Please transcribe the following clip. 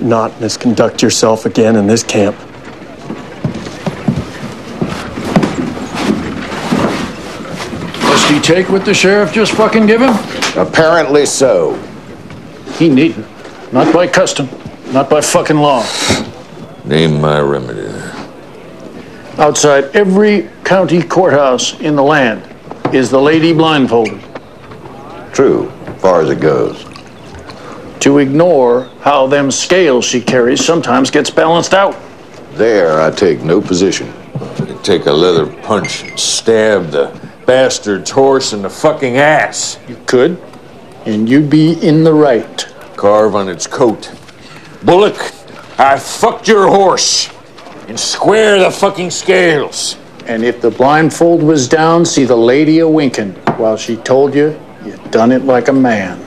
not misconduct yourself again in this camp. Must he take what the sheriff just fucking give him? Apparently so. He needn't. Not by custom. Not by fucking law. Name my remedy. Outside every county courthouse in the land is the lady blindfolded. True, far as it goes. To ignore how them scales she carries sometimes gets balanced out. There, I take no position. Take a leather punch and stab the bastard's horse in the fucking ass. You could, and you'd be in the right. Carve on its coat. Bullock, I fucked your horse. And square the fucking scales. And if the blindfold was down, see the lady a-winking while she told you done it like a man.